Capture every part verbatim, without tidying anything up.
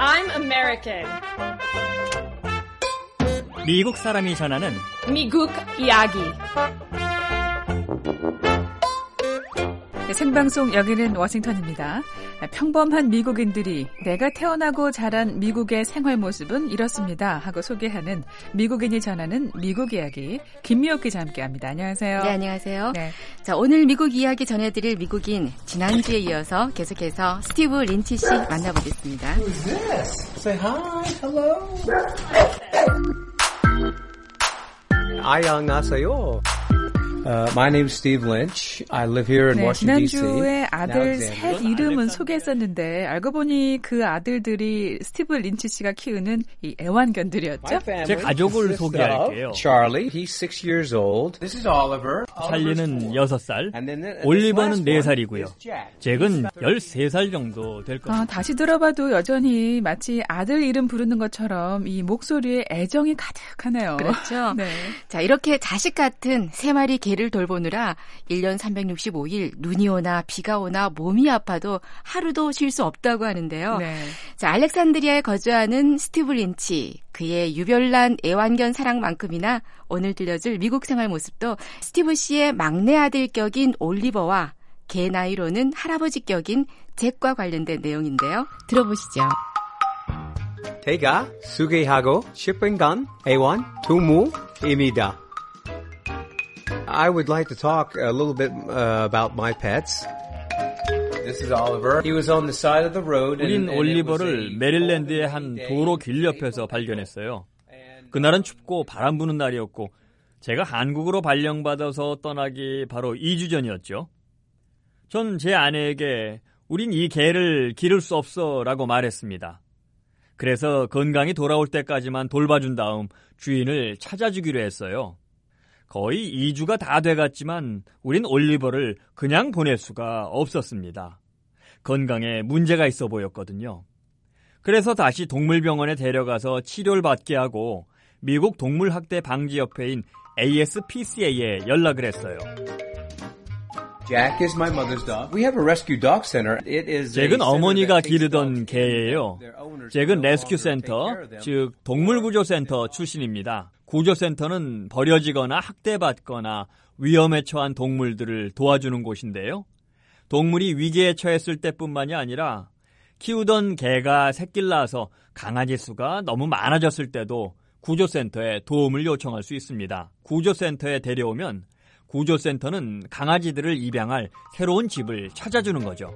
I'm American. 미국 사람이 전하는 미국 이야기. 네, 생방송 여기는 워싱턴입니다. 평범한 미국인들이 내가 태어나고 자란 미국의 생활 모습은 이렇습니다 하고 소개하는 미국인이 전하는 미국 이야기, 김미옥 기자 함께합니다. 안녕하세요. 네, 안녕하세요. 네. 자, 오늘 미국 이야기 전해드릴 미국인, 지난주에 이어서 계속해서 스티브 린치 씨 만나보겠습니다. Who's this? Say hi, hello. 안녕하세요. Uh, my name is Steve Lynch. I live here in 네, Washington, D C. 지난주에 아들 셋 이름은 소개했었는데 알고 보니 그 아들들이 스티브 린치 씨가 키우는 이 애완견들이었죠? 제 가족을 소개할게요. Charlie, he's six years old. This is Oliver. 찰리는 여섯 살, 올리버는 네 살이고요. 잭은 열세 살 정도 될 겁니다. 아, 다시 들어봐도 여전히 마치 아들 이름 부르는 것처럼 이 목소리에 애정이 가득하네요. 그렇죠. 네. 자, 이렇게 자식 같은 세 마리 개를 돌보느라 일 년 삼백육십오 일 눈이 오나 비가 오나 몸이 아파도 하루도 쉴 수 없다고 하는데요. 네. 자, 알렉산드리아에 거주하는 스티브 린치, 그의 유별난 애완견 사랑만큼이나 오늘 들려줄 미국 생활 모습도 스티브 씨의 막내 아들 격인 올리버와 개 나이로는 할아버지 격인 잭과 관련된 내용인데요. 들어보시죠. 제가 소개하고 싶은 건 애완동물입니다. I would like to talk a little bit uh, about my pets. This is Oliver. He was on the side of the road. 우린 올리버를 메릴랜드의 한 도로 길 옆에서 발견했어요. 그날은 춥고 바람 부는 날이었고 제가 한국으로 발령받아서 떠나기 바로 이 주 전이었죠. 전 제 아내에게 우린 이 개를 기를 수 없어 라고 말했습니다. 그래서 건강히 돌아올 때까지만 돌봐준 다음 주인을 찾아주기로 했어요. 거의 이 주가 다 돼갔지만 우린 올리버를 그냥 보낼 수가 없었습니다. 건강에 문제가 있어 보였거든요. 그래서 다시 동물병원에 데려가서 치료를 받게 하고 미국 동물학대 방지협회인 에이 에스 피 씨 에이에 연락을 했어요. Jack is my mother's dog. We have a rescue dog center. It is 잭은 어머니가 기르던 개예요. 잭은 레스큐 센터, 즉 동물구조센터 출신입니다. 구조센터는 버려지거나 학대받거나 위험에 처한 동물들을 도와주는 곳인데요. 동물이 위기에 처했을 때뿐만이 아니라 키우던 개가 새끼를 낳아서 강아지 수가 너무 많아졌을 때도 구조센터에 도움을 요청할 수 있습니다. 구조센터에 데려오면 구조센터는 강아지들을 입양할 새로운 집을 찾아주는 거죠.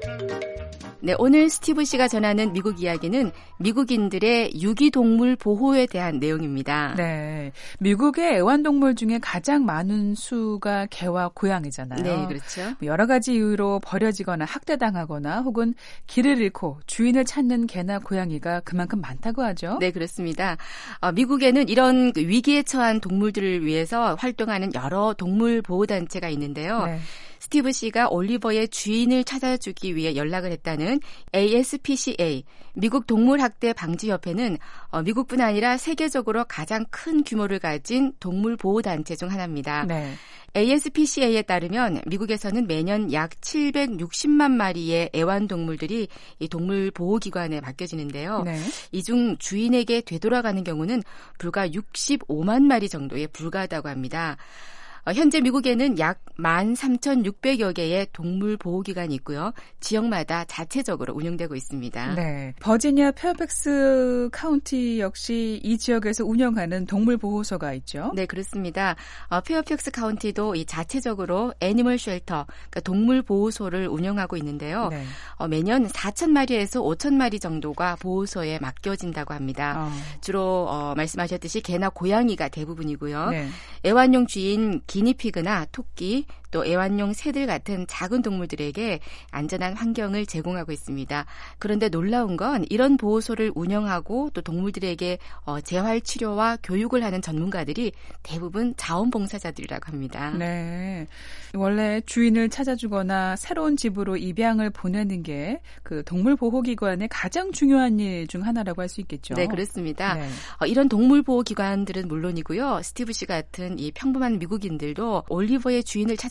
네, 오늘 스티브 씨가 전하는 미국 이야기는 미국인들의 유기동물 보호에 대한 내용입니다. 네, 미국의 애완동물 중에 가장 많은 수가 개와 고양이잖아요. 네, 그렇죠. 여러 가지 이유로 버려지거나 학대당하거나 혹은 길을 잃고 주인을 찾는 개나 고양이가 그만큼 많다고 하죠. 네, 그렇습니다. 어, 미국에는 이런 위기에 처한 동물들을 위해서 활동하는 여러 동물 보호단체가 있는데요. 네. 스티브 씨가 올리버의 주인을 찾아주기 위해 연락을 했다는 에이 에스 피 씨 에이, 미국 동물학대 방지협회는 어, 미국뿐 아니라 세계적으로 가장 큰 규모를 가진 동물보호단체 중 하나입니다. 네. 에이 에스 피 씨 에이에 따르면 미국에서는 매년 약 칠백육십만 마리의 애완동물들이 이 동물보호기관에 맡겨지는데요. 네. 이 중 주인에게 되돌아가는 경우는 불과 육십오만 마리 정도에 불과하다고 합니다. 현재 미국에는 약 만 삼천육백여 개의 동물보호기관이 있고요. 지역마다 자체적으로 운영되고 있습니다. 네, 버지니아 페어팩스 카운티 역시 이 지역에서 운영하는 동물보호소가 있죠. 네, 그렇습니다. 어, 페어팩스 카운티도 이 자체적으로 애니멀 쉘터, 그러니까 동물보호소를 운영하고 있는데요. 네. 어, 매년 사천 마리에서 오천 마리 정도가 보호소에 맡겨진다고 합니다. 어. 주로 어, 말씀하셨듯이 개나 고양이가 대부분이고요. 네. 애완용 주인 기니피그나 토끼, 또 애완용 새들 같은 작은 동물들에게 안전한 환경을 제공하고 있습니다. 그런데 놀라운 건 이런 보호소를 운영하고 또 동물들에게 어, 재활치료와 교육을 하는 전문가들이 대부분 자원봉사자들이라고 합니다. 네, 원래 주인을 찾아주거나 새로운 집으로 입양을 보내는 게 그 동물보호기관의 가장 중요한 일 중 하나라고 할 수 있겠죠. 네, 그렇습니다. 네. 어, 이런 동물보호기관들은 물론이고요. 스티브 씨 같은 이 평범한 미국인들도 올리버의 주인을 찾아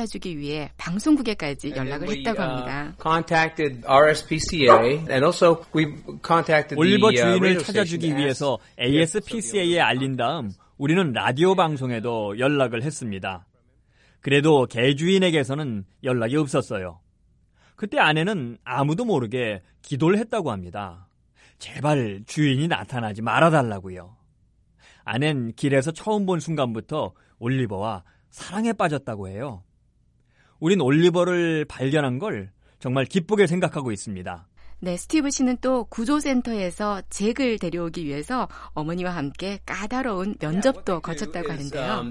찾아주기 위해 방송국에까지 연락을 했다고 합니다. Contacted R S P C A and also we contacted 올리버 the uh, 주인을 찾아주기 위해서 에이 에스 피 씨 에이에 알린 다음 우리는 라디오 방송에도 연락을 했습니다. 그래도 개 주인에게서는 연락이 없었어요. 그때 아내는 아무도 모르게 기도를 했다고 합니다. 제발 주인이 나타나지 말아달라고요. 아내는 길에서 처음 본 순간부터 올리버와 사랑에 빠졌다고 해요. 우린 올리버를 발견한 걸 정말 기쁘게 생각하고 있습니다. 네, 스티브 씨는 또 구조센터에서 잭을 데려오기 위해서 어머니와 함께 까다로운 면접도 거쳤다고 하는데요.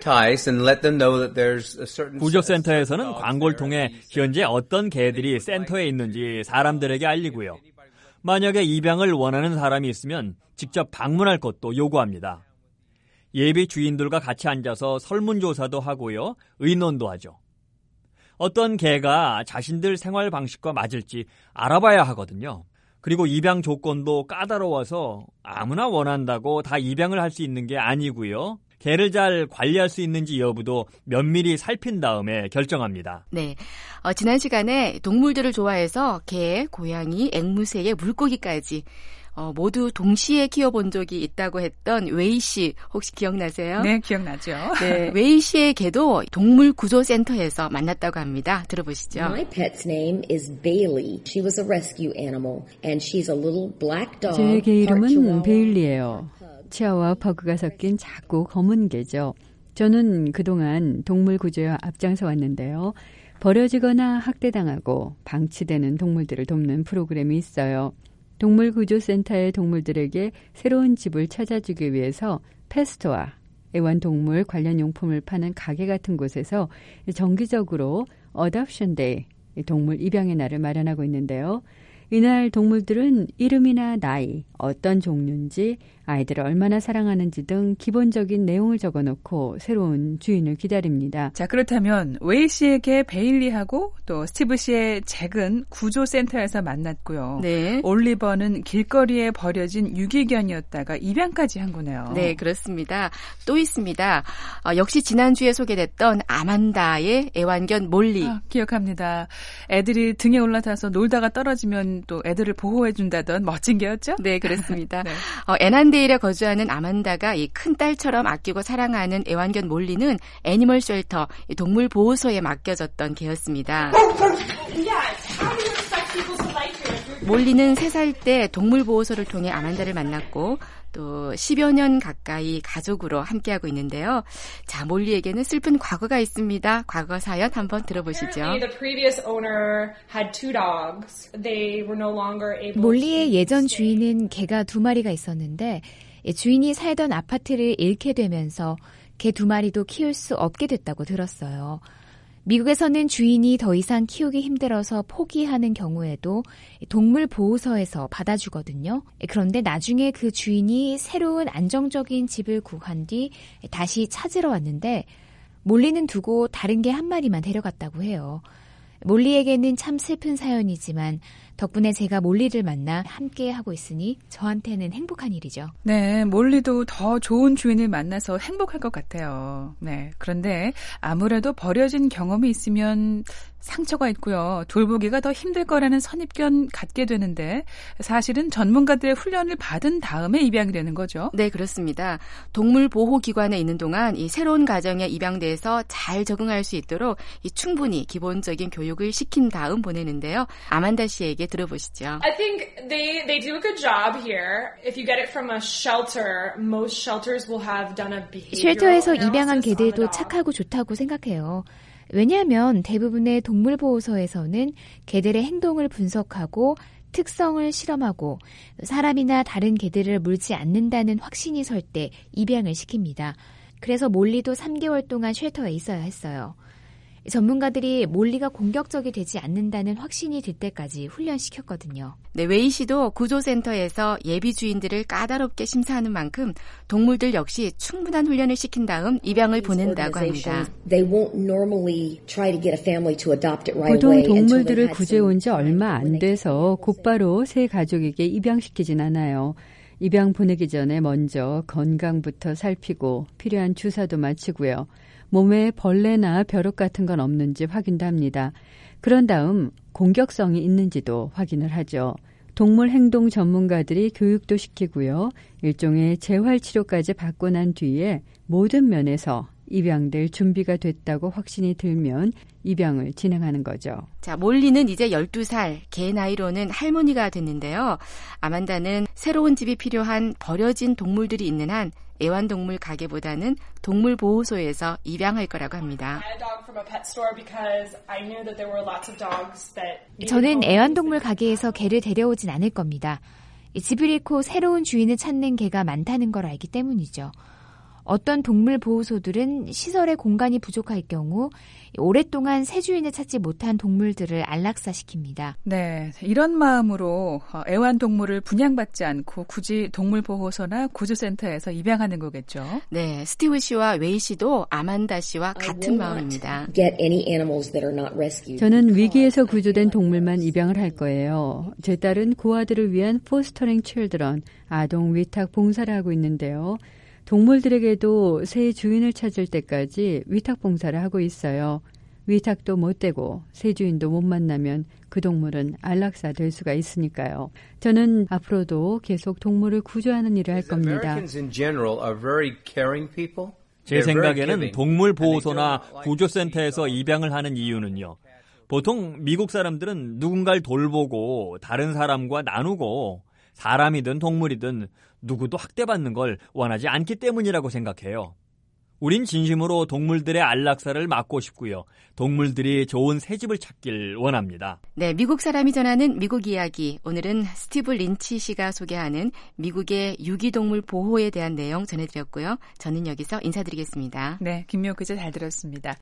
구조센터에서는 광고를 통해 현재 어떤 개들이 센터에 있는지 사람들에게 알리고요. 만약에 입양을 원하는 사람이 있으면 직접 방문할 것도 요구합니다. 예비 주인들과 같이 앉아서 설문조사도 하고요. 의논도 하죠. 어떤 개가 자신들 생활 방식과 맞을지 알아봐야 하거든요. 그리고 입양 조건도 까다로워서 아무나 원한다고 다 입양을 할 수 있는 게 아니고요. 개를 잘 관리할 수 있는지 여부도 면밀히 살핀 다음에 결정합니다. 네, 어, 지난 시간에 동물들을 좋아해서 개, 고양이, 앵무새의 물고기까지 어, 모두 동시에 키워본 적이 있다고 했던 웨이 씨 혹시 기억나세요? 네, 기억나죠. 네, 웨이 씨의 개도 동물 구조센터에서 만났다고 합니다. 들어보시죠. My pet's name is Bailey. She was a rescue animal, and she's a little black dog. 제 개 이름은 베일리예요. 치아와 퍼그가 섞인 작고 검은 개죠. 저는 그동안 동물 구조에 앞장서 왔는데요. 버려지거나 학대당하고 방치되는 동물들을 돕는 프로그램이 있어요. 동물구조센터의 동물들에게 새로운 집을 찾아주기 위해서 패스토와 애완동물 관련 용품을 파는 가게 같은 곳에서 정기적으로 어답션 데이, 동물 입양의 날을 마련하고 있는데요. 이날 동물들은 이름이나 나이, 어떤 종류인지, 아이들을 얼마나 사랑하는지 등 기본적인 내용을 적어놓고 새로운 주인을 기다립니다. 자, 그렇다면 웨이 씨에게 베일리하고 또 스티브 씨의 잭은 구조센터에서 만났고요. 네. 올리버는 길거리에 버려진 유기견이었다가 입양까지 한 거네요. 네, 그렇습니다. 또 있습니다. 어, 역시 지난주에 소개됐던 아만다의 애완견 몰리. 아, 기억합니다. 애들이 등에 올라타서 놀다가 떨어지면 또 애들을 보호해준다던 멋진 개였죠? 네, 그렇습니다. 네. 어, 애난데일에 거주하는 아만다가 이 큰 딸처럼 아끼고 사랑하는 애완견 몰리는 애니멀 쉘터, 동물 보호소에 맡겨졌던 개였습니다. 몰리는 세 살 때 동물 보호소를 통해 아만다를 만났고 또 십여 년 가까이 가족으로 함께하고 있는데요. 자, 몰리에게는 슬픈 과거가 있습니다. 과거 사연 한번 들어보시죠. 몰리의 예전 주인은 개가 두 마리가 있었는데 주인이 살던 아파트를 잃게 되면서 개 두 마리도 키울 수 없게 됐다고 들었어요. 미국에서는 주인이 더 이상 키우기 힘들어서 포기하는 경우에도 동물 보호소에서 받아주거든요. 그런데 나중에 그 주인이 새로운 안정적인 집을 구한 뒤 다시 찾으러 왔는데 몰리는 두고 다른 개 한 마리만 데려갔다고 해요. 몰리에게는 참 슬픈 사연이지만 덕분에 제가 몰리를 만나 함께 하고 있으니 저한테는 행복한 일이죠. 네, 몰리도 더 좋은 주인을 만나서 행복할 것 같아요. 네, 그런데 아무래도 버려진 경험이 있으면 상처가 있고요. 돌보기가 더 힘들 거라는 선입견 갖게 되는데 사실은 전문가들의 훈련을 받은 다음에 입양이 되는 거죠. 네, 그렇습니다. 동물보호기관에 있는 동안 이 새로운 가정에 입양돼서 잘 적응할 수 있도록 이 충분히 기본적인 교육을 시킨 다음 보내는데요. 아만다 씨에게 들어보시죠. I think they they do a good job here. If you get it from a shelter, most shelters will have done a behavioral 쉘터에서 입양한 analysis on the 개들도 dog. 착하고 좋다고 생각해요. 왜냐하면 대부분의 동물보호소에서는 개들의 행동을 분석하고 특성을 실험하고 사람이나 다른 개들을 물지 않는다는 확신이 설 때 입양을 시킵니다. 그래서 몰리도 삼 개월 동안 쉘터에 있어야 했어요. 전문가들이 몰리가 공격적이 되지 않는다는 확신이 들 때까지 훈련시켰거든요. 네, 웨이 씨도 구조센터에서 예비 주인들을 까다롭게 심사하는 만큼 동물들 역시 충분한 훈련을 시킨 다음 입양을 보낸다고 합니다. 보통 동물들을 구제해온 지 얼마 안 돼서 곧바로 새 가족에게 입양시키진 않아요. 입양 보내기 전에 먼저 건강부터 살피고 필요한 주사도 마치고요. 몸에 벌레나 벼룩 같은 건 없는지 확인도 합니다. 그런 다음 공격성이 있는지도 확인을 하죠. 동물 행동 전문가들이 교육도 시키고요. 일종의 재활치료까지 받고 난 뒤에 모든 면에서 입양될 준비가 됐다고 확신이 들면 입양을 진행하는 거죠. 자, 몰리는 이제 열두 살, 개 나이로는 할머니가 됐는데요. 아만다는 새로운 집이 필요한 버려진 동물들이 있는 한 애완동물 가게보다는 동물보호소에서 입양할 거라고 합니다. 저는 애완동물 가게에서 개를 데려오진 않을 겁니다. 집을 잃고 새로운 주인을 찾는 개가 많다는 걸 알기 때문이죠. 어떤 동물 보호소들은 시설의 공간이 부족할 경우 오랫동안 새 주인을 찾지 못한 동물들을 안락사시킵니다. 네, 이런 마음으로 애완동물을 분양받지 않고 굳이 동물보호소나 구조센터에서 입양하는 거겠죠. 네, 스티브 씨와 웨이 씨도 아만다 씨와 같은 마음입니다. 저는 위기에서 구조된 동물만 입양을 할 거예요. 제 딸은 고아들을 위한 포스터링 칠드런, 아동 위탁 봉사를 하고 있는데요. 동물들에게도 새 주인을 찾을 때까지 위탁 봉사를 하고 있어요. 위탁도 못 되고 새 주인도 못 만나면 그 동물은 안락사 될 수가 있으니까요. 저는 앞으로도 계속 동물을 구조하는 일을 할 겁니다. 제 생각에는 동물보호소나 구조센터에서 입양을 하는 이유는요. 보통 미국 사람들은 누군가를 돌보고 다른 사람과 나누고 사람이든 동물이든 누구도 학대받는 걸 원하지 않기 때문이라고 생각해요. 우린 진심으로 동물들의 안락사를 막고 싶고요. 동물들이 좋은 새집을 찾길 원합니다. 네, 미국 사람이 전하는 미국 이야기. 오늘은 스티브 린치 씨가 소개하는 미국의 유기동물 보호에 대한 내용 전해드렸고요. 저는 여기서 인사드리겠습니다. 네, 김미호 기자 잘 들었습니다.